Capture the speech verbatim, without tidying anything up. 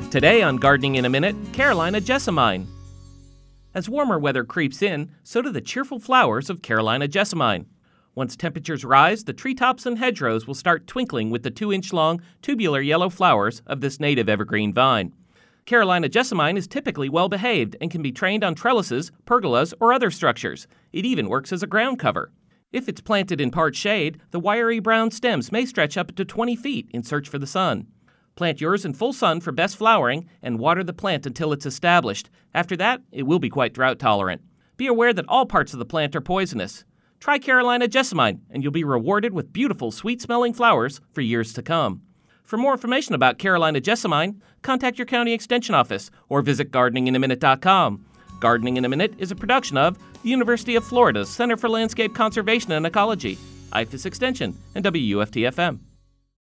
Today on Gardening in a Minute, Carolina jessamine. As warmer weather creeps in, so do the cheerful flowers of Carolina jessamine. Once temperatures rise, the treetops and hedgerows will start twinkling with the two-inch-long, tubular yellow flowers of this native evergreen vine. Carolina jessamine is typically well-behaved and can be trained on trellises, pergolas, or other structures. It even works as a ground cover. If it's planted in part shade, the wiry brown stems may stretch up to twenty feet in search for the sun. Plant yours in full sun for best flowering and water the plant until it's established. After that, it will be quite drought tolerant. Be aware that all parts of the plant are poisonous. Try Carolina jessamine and you'll be rewarded with beautiful, sweet-smelling flowers for years to come. For more information about Carolina jessamine, contact your county extension office or visit gardening in a minute dot com. Gardening in a Minute is a production of the University of Florida's Center for Landscape Conservation and Ecology, I F A S Extension, and W U F T F M.